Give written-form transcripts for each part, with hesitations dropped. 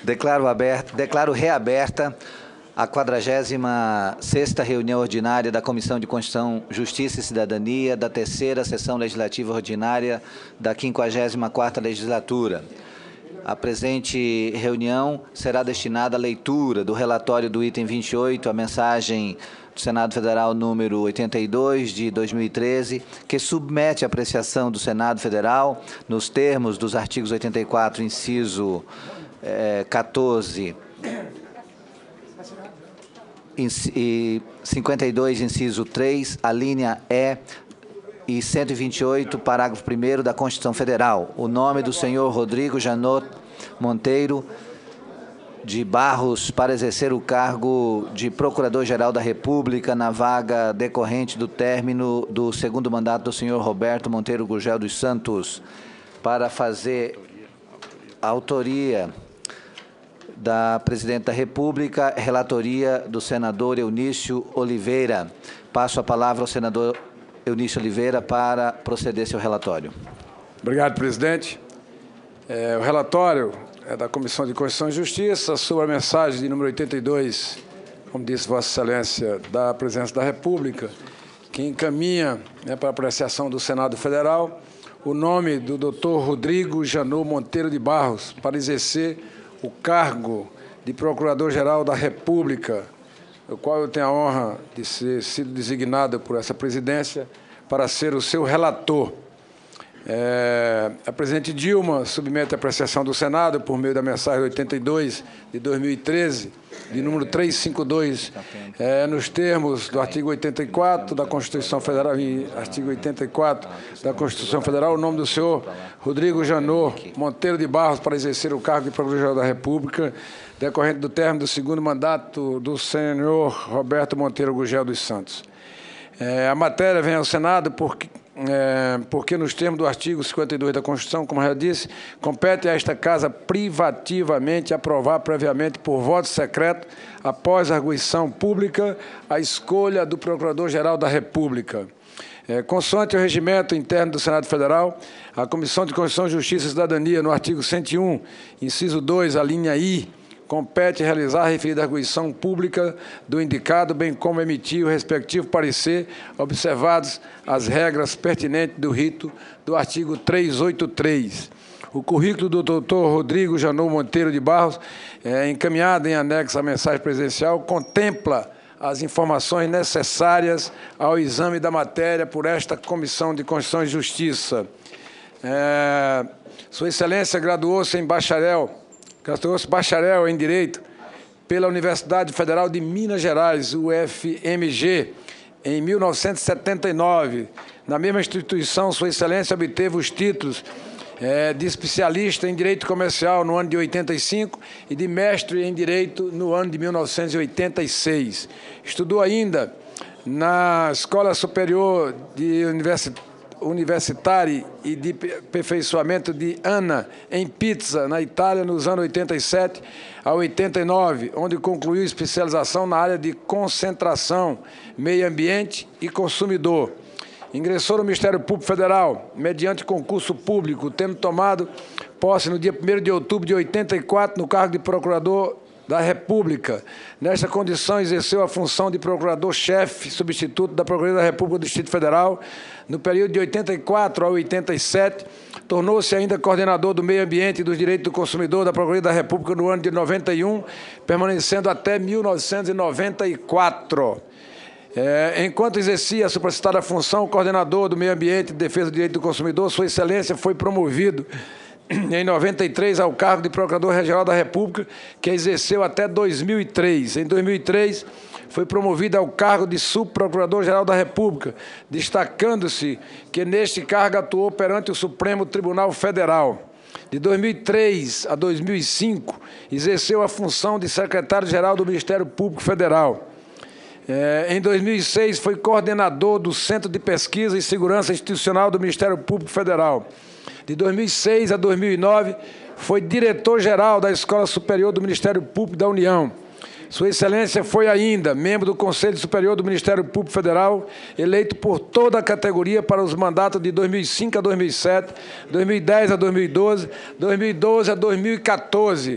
Declaro reaberta a 46ª reunião ordinária da Comissão de Constituição, Justiça e Cidadania da terceira sessão legislativa ordinária da 54ª legislatura. A presente reunião será destinada à leitura do relatório do item 28, a mensagem do Senado Federal número 82 de 2013, que submete à apreciação do Senado Federal, nos termos dos artigos 84, inciso 14 e 52, inciso 3, a linha E, e 128, parágrafo 1º da Constituição Federal. O nome do senhor Rodrigo Janot Monteiro de Barros para exercer o cargo de Procurador-Geral da República na vaga decorrente do término do segundo mandato do senhor Roberto Monteiro Gurgel dos Santos, para fazer a autoria da Presidente da República, relatoria do senador Eunício Oliveira. Passo a palavra ao senador Eunício Oliveira para proceder seu relatório. Obrigado, presidente. O relatório é da Comissão de Constituição e Justiça sobre a mensagem de número 82, como disse Vossa Excelência, da Presidência da República, que encaminha para apreciação do Senado Federal o nome do doutor Rodrigo Janot Monteiro de Barros para exercer o cargo de Procurador-Geral da República, o qual eu tenho a honra de ser sido designado por essa presidência para ser o seu relator. A presidente Dilma submete à apreciação do Senado, por meio da mensagem 82 de 2013, de número 352, nos termos do artigo 84 da Constituição Federal e artigo 84 da Constituição Federal, o nome do senhor Rodrigo Janot Monteiro de Barros para exercer o cargo de Procurador-Geral da República, decorrente do término do segundo mandato do senhor Roberto Monteiro Gurgel dos Santos. A matéria vem ao Senado porque nos termos do artigo 52 da Constituição, como já disse, compete a esta Casa privativamente aprovar previamente por voto secreto, após arguição pública, a escolha do Procurador-Geral da República. Consoante o regimento interno do Senado Federal, a Comissão de Constituição, Justiça e Cidadania, no artigo 101, inciso 2, a linha I, compete realizar a referida arguição pública do indicado, bem como emitir o respectivo parecer, observadas as regras pertinentes do rito do artigo 383. O currículo do doutor Rodrigo Janot Monteiro de Barros, encaminhado em anexo à mensagem presidencial, contempla as informações necessárias ao exame da matéria por esta Comissão de Constituição e Justiça. Sua Excelência graduou-se bacharel em Direito pela Universidade Federal de Minas Gerais, UFMG, em 1979. Na mesma instituição, Sua Excelência obteve os títulos de especialista em Direito Comercial no ano de 85 e de mestre em Direito no ano de 1986. Estudou ainda na Escola Superior de Universitária e de Aperfeiçoamento de ANA, em Pisa, na Itália, nos anos 87 a 89, onde concluiu especialização na área de concentração, meio ambiente e consumidor. Ingressou no Ministério Público Federal, mediante concurso público, tendo tomado posse no dia 1º de outubro de 84, no cargo de Procurador da República. Nesta condição, exerceu a função de Procurador-Chefe substituto da Procuradoria da República do Distrito Federal. No período de 84 a 87, tornou-se ainda coordenador do Meio Ambiente e dos Direitos do Consumidor da Procuradoria da República no ano de 91, permanecendo até 1994. Enquanto exercia a supracitada função, coordenador do Meio Ambiente e Defesa do Direito do Consumidor, Sua Excelência foi promovido em 93 ao cargo de Procurador-Geral da República, que exerceu até 2003. Em 2003, foi promovido ao cargo de Subprocurador-Geral da República, destacando-se que neste cargo atuou perante o Supremo Tribunal Federal. De 2003 a 2005, exerceu a função de Secretário-Geral do Ministério Público Federal. Em 2006, foi coordenador do Centro de Pesquisa e Segurança Institucional do Ministério Público Federal. De 2006 a 2009, foi diretor-geral da Escola Superior do Ministério Público da União. Sua Excelência foi ainda membro do Conselho Superior do Ministério Público Federal, eleito por toda a categoria para os mandatos de 2005 a 2007, 2010 a 2012, 2012 a 2014.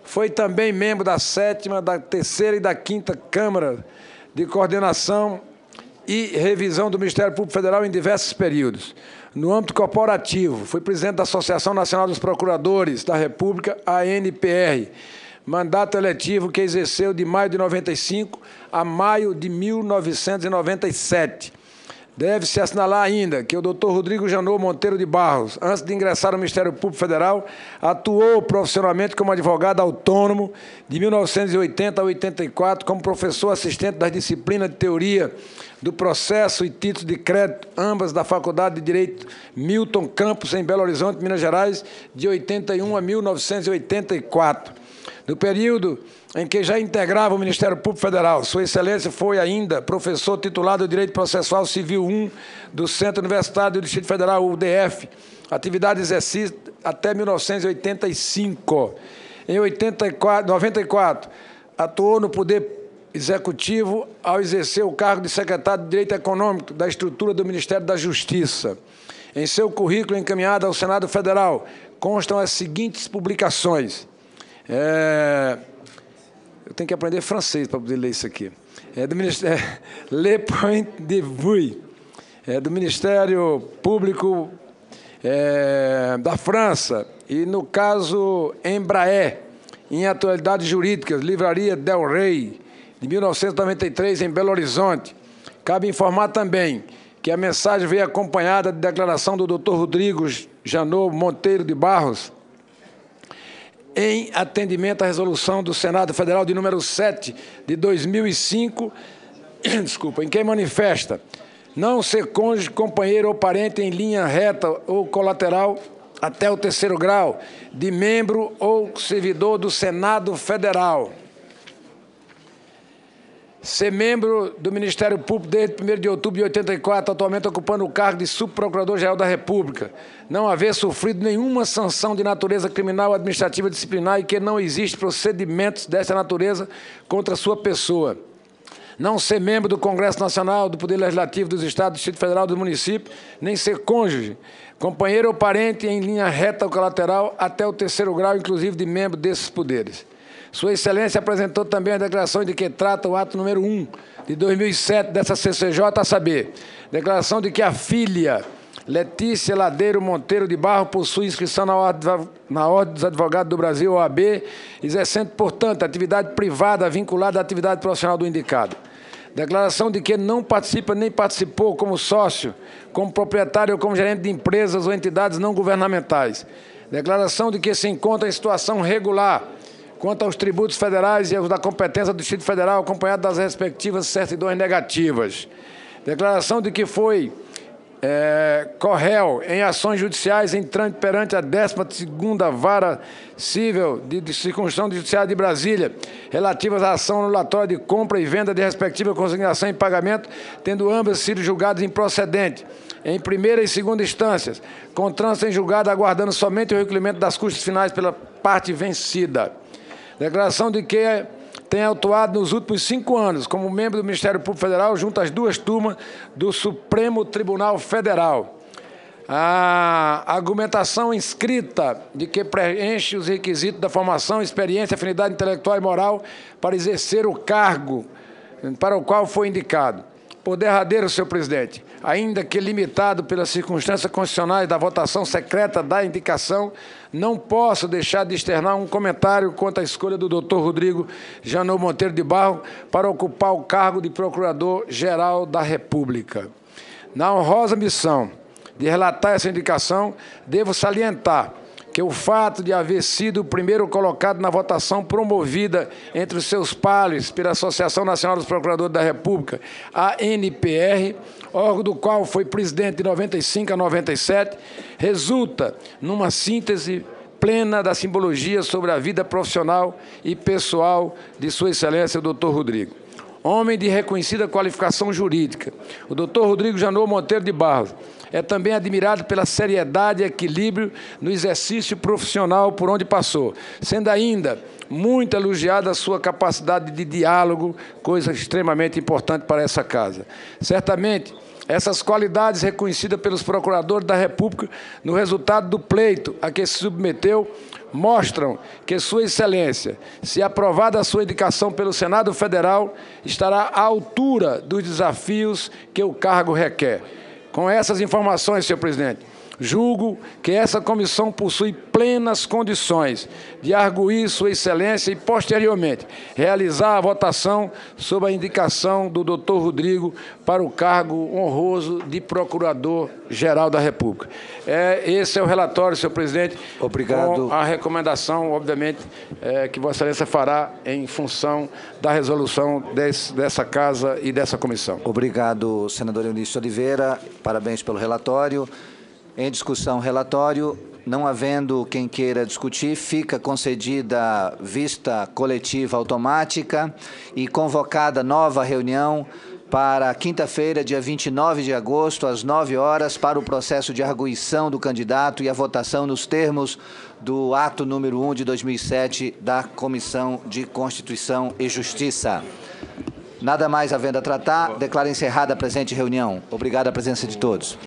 Foi também membro da 7ª, da 3ª e da 5ª Câmara de Coordenação e Revisão do Ministério Público Federal em diversos períodos. No âmbito corporativo, foi presidente da Associação Nacional dos Procuradores da República, ANPR, mandato eletivo que exerceu de maio de 95 a maio de 1997. Deve-se assinalar ainda que o Dr. Rodrigo Janot Monteiro de Barros, antes de ingressar no Ministério Público Federal, atuou profissionalmente como advogado autônomo de 1980 a 84, como professor assistente das disciplinas de Teoria do Processo e Títulos de Crédito, ambas da Faculdade de Direito Milton Campos, em Belo Horizonte, Minas Gerais, de 81 a 1984. No período em que já integrava o Ministério Público Federal, Sua Excelência foi ainda professor titulado de Direito Processual Civil 1 do Centro Universitário do Distrito Federal, UDF, atividade exercida até 1985. Em 94, atuou no Poder Executivo ao exercer o cargo de secretário de Direito Econômico da estrutura do Ministério da Justiça. Em seu currículo encaminhado ao Senado Federal, constam as seguintes publicações. Eu tenho que aprender francês para poder ler isso aqui. Do Ministério Le Point de Vue, do Ministério Público da França, e, no caso, Embraer, em Atualidades Jurídicas, Livraria Del Rey, de 1993, em Belo Horizonte. Cabe informar também que a mensagem veio acompanhada de declaração do Dr. Rodrigo Janot Monteiro de Barros, em atendimento à resolução do Senado Federal de número 7 de 2005, em que manifesta não ser cônjuge, companheiro ou parente em linha reta ou colateral até o 3º grau de membro ou servidor do Senado Federal. Ser membro do Ministério Público desde 1º de outubro de 84, atualmente ocupando o cargo de Subprocurador-Geral da República. Não haver sofrido nenhuma sanção de natureza criminal, administrativa, disciplinar e que não existe procedimentos dessa natureza contra sua pessoa. Não ser membro do Congresso Nacional, do Poder Legislativo dos Estados, do Distrito Federal, do município, nem ser cônjuge, companheiro ou parente em linha reta ou colateral até o 3º grau, inclusive de membro desses poderes. Sua Excelência apresentou também a declaração de que trata o ato número 1 de 2007 dessa CCJ, a saber, declaração de que a filha Letícia Ladeiro Monteiro de Barros possui inscrição na Ordem dos Advogados do Brasil, OAB, exercendo, portanto, atividade privada vinculada à atividade profissional do indicado. Declaração de que não participa nem participou como sócio, como proprietário ou como gerente de empresas ou entidades não governamentais. Declaração de que se encontra em situação regular quanto aos tributos federais e aos da competência do Distrito Federal, acompanhado das respectivas certidões negativas. Declaração de que foi corréu em ações judiciais em trâmite perante a 12ª Vara Civil de Circunstância Judiciária de Brasília, relativas à ação anulatória de compra e venda de respectiva consignação e pagamento, tendo ambas sido julgadas improcedentes, em primeira e segunda instâncias, com trânsito em julgado, aguardando somente o recolhimento das custas finais pela parte vencida. Declaração de que tem atuado nos últimos 5 anos como membro do Ministério Público Federal junto às 2 turmas do Supremo Tribunal Federal. A argumentação inscrita de que preenche os requisitos da formação, experiência, afinidade intelectual e moral para exercer o cargo para o qual foi indicado. Por derradeiro, senhor presidente, ainda que limitado pelas circunstâncias constitucionais da votação secreta da indicação, não posso deixar de externar um comentário quanto à escolha do Dr. Rodrigo Janot Monteiro de Barros para ocupar o cargo de Procurador-Geral da República. Na honrosa missão de relatar essa indicação, devo salientar que o fato de haver sido o primeiro colocado na votação promovida entre os seus pares pela Associação Nacional dos Procuradores da República, a ANPR, órgão do qual foi presidente de 95 a 97, resulta numa síntese plena da simbologia sobre a vida profissional e pessoal de Sua Excelência, o Dr. Rodrigo. Homem de reconhecida qualificação jurídica, o Dr. Rodrigo Janot Monteiro de Barros é também admirado pela seriedade e equilíbrio no exercício profissional por onde passou, sendo ainda muito elogiada a sua capacidade de diálogo, coisa extremamente importante para essa casa. Certamente, essas qualidades reconhecidas pelos procuradores da República no resultado do pleito a que se submeteu mostram que Sua Excelência, se aprovada a sua indicação pelo Senado Federal, estará à altura dos desafios que o cargo requer. Com essas informações, senhor presidente, julgo que essa comissão possui plenas condições de arguir Sua Excelência e, posteriormente, realizar a votação sobre a indicação do Dr. Rodrigo para o cargo honroso de Procurador-Geral da República. Esse é o relatório, senhor presidente. Obrigado. Com a recomendação, obviamente, que Vossa Excelência fará em função da resolução dessa Casa e dessa comissão. Obrigado, senador Eunício Oliveira. Parabéns pelo relatório. Em discussão, relatório. Não havendo quem queira discutir, fica concedida vista coletiva automática e convocada nova reunião para quinta-feira, dia 29 de agosto, às 9 horas, para o processo de arguição do candidato e a votação nos termos do ato número 1 de 2007 da Comissão de Constituição e Justiça. Nada mais havendo a tratar, declaro encerrada a presente reunião. Obrigado à presença de todos.